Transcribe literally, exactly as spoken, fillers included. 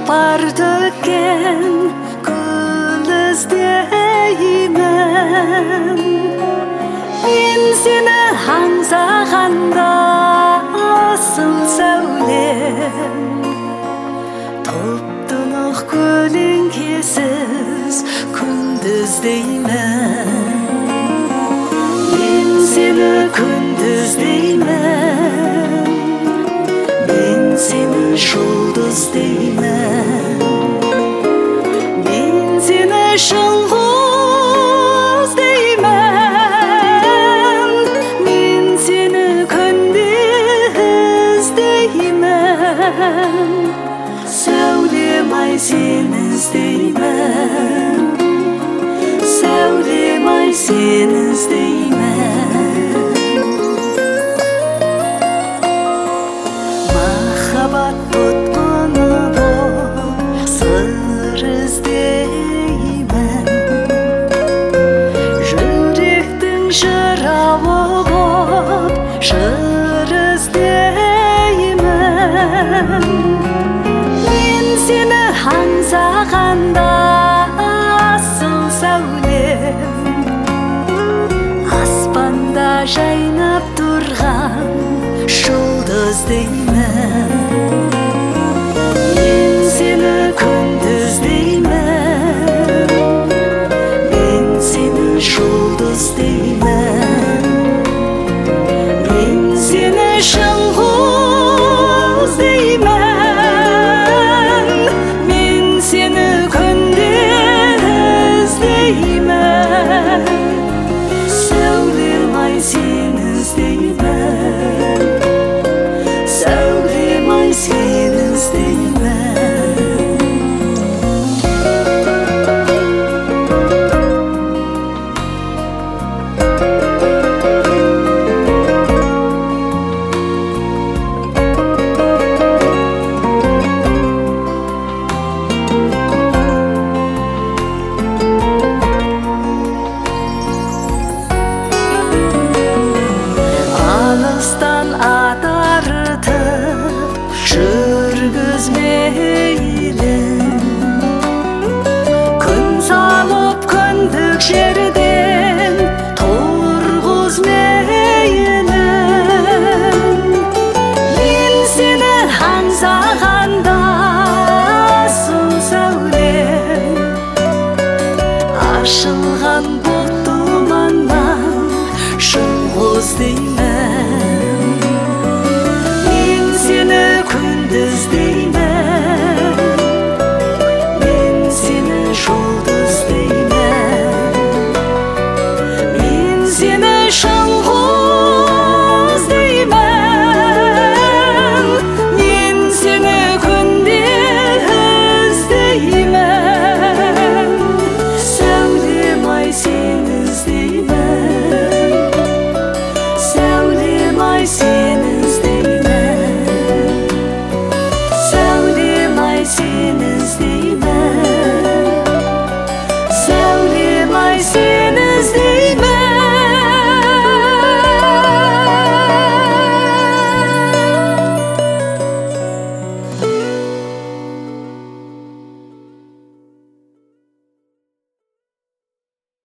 Tapar dökкен гүл іздеймін. Мен сені аңсағанда асыл сәулем, топ-тұнық көлеңкесіз күндіздеймін. Мен сені күндіздеймін, мен сені жұлдыздеймін, мен сені шыңғыс деймін, мен сені күндіздеймін. Сәулем ай сені іздеймін, сәулем ай сені іздеймін. Махаббат тұтқыны боп сыр іздеймін, жүректің жырауы боп жыр іздеймін. Мен сені аңсағанда асыл сәулем, аспанда жайнап тұрған жұлдыз деймін.